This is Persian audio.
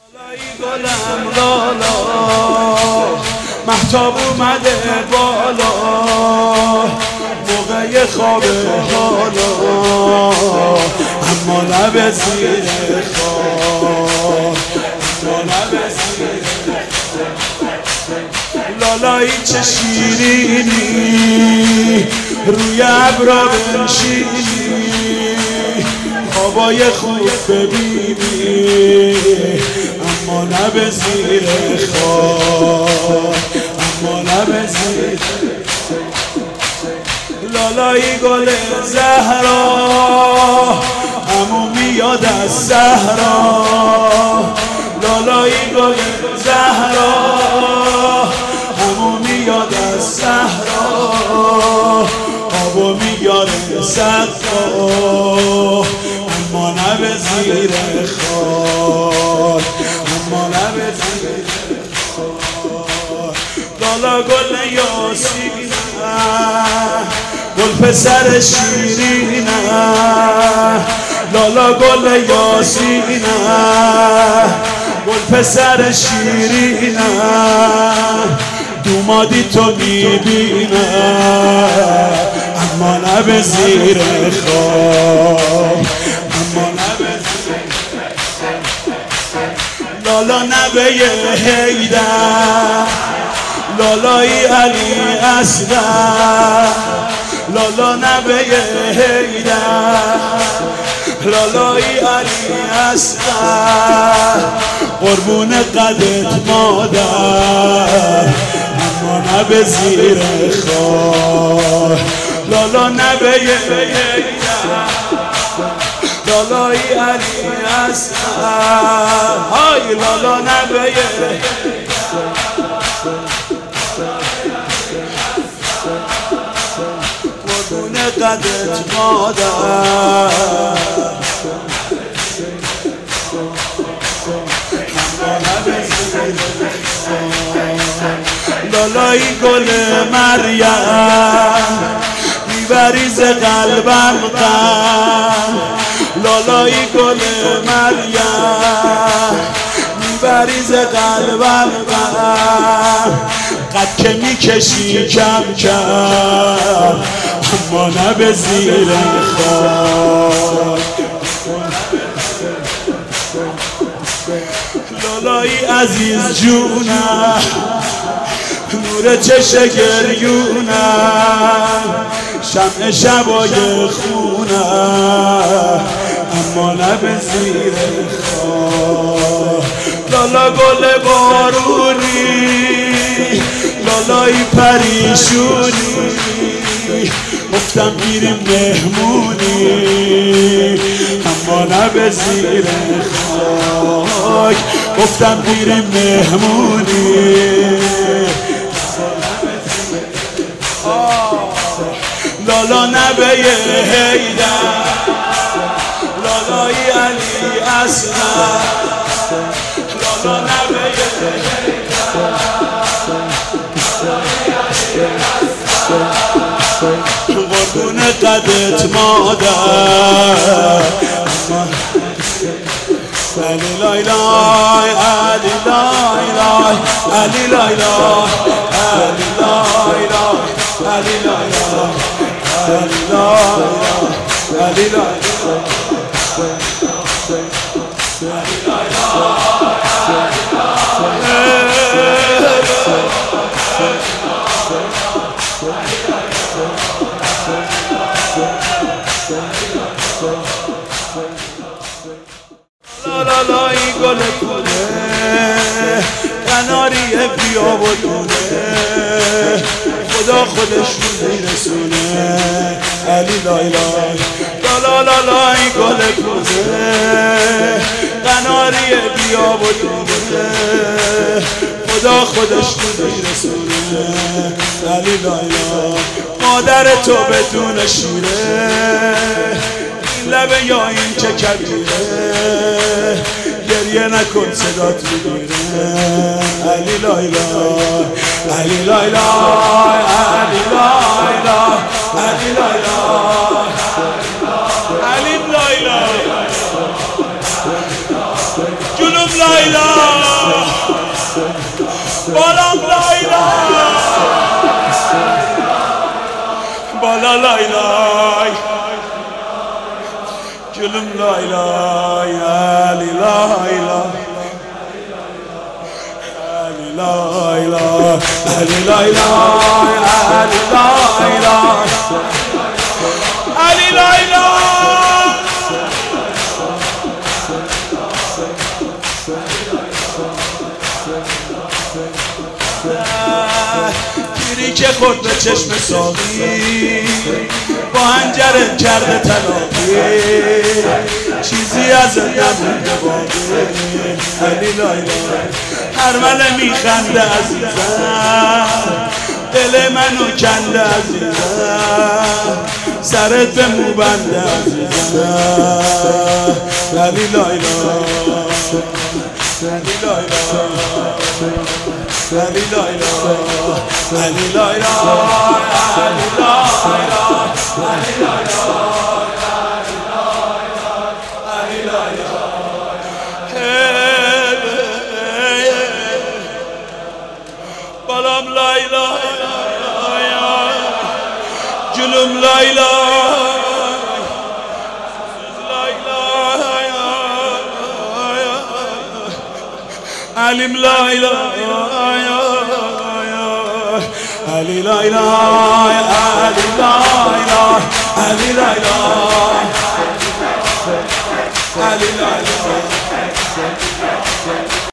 گلم لالا مهتاب اومده بالا موقع خواب حالا اما لب زیر خواب لالایی چه شیرینی روی ابرا بنشینی خوابای خوب ببینی اما لب زیر خواب لالایی گل زهرا همون میاد از صحرا لالایی گل زهرا همون میاد از صحرا آبو میاره صدقا اما لب زیر خواب لالا گل یاسینه گل پسر شیرینه لالا گل یاسینه گل پسر شیرینه دومادی تو میبینه اما لب زیر خواب لالا نبه حیدر لالایی علی اصغر لالا نبه حیدر لالایی علی اصغر قربون قدت مادر اما نبه زیر خواب لالا نبه حیدر لالایی علی اصغر های لالا نبه قربون قدت مادر لالایی گل مریم میبری ز قلبم غم لالایی گل مریم میبری ز قلبم غم قد که میکشی کم کم اما لب زیر خواب لالایی عزیز جونم نور چش گریونم شمع شبای خونم اما لب زیر خواب لالا گل بارونی لالایی پریشونی گفتم میریم مهمونی اما لب زیر خاک گفتم میریم مهمونی لالا نبه حیدر لالایی علی اصغر لالا نبه قربون قدت مادر علی لای لای علی لای لای علی لای لای علی لای لای علی لای لای علی لای لالایی گل کونه قناری بیا و دونه خدا خودش رو میرسونه علی لای لای لالایی گل کونه قناری بیا و دونه خدا خودش رو میرسونه علی لای لای مادر تو بدون شیره لبه یا این چه کبیره گریه نکن صدات میگیره علی لای لای علی لای لای علی لای لای علی لای لای علی لای لای جنوب ilah Balam la ilah Bala la ilah Gülüm la ilah Ali la ilah Ali la ilah Ali la ilah Ali la ilah Ali la ilah پیری که خود به چشم ساقی با هنجره کرده تلاقی چیزی از نمونده باقی علی لایلا هرمله میخنده عزیزم دل منو کنده عزیزم سرت به موبنده عزیزم علی لایلا علی لایلا علی لایلا علی لایلا علی لایلا علی لایلا علی لایلا بالام لایلا جلوم لایلا علیم لا اله علی لا اله علی لا اله علی لا اله علی لا اله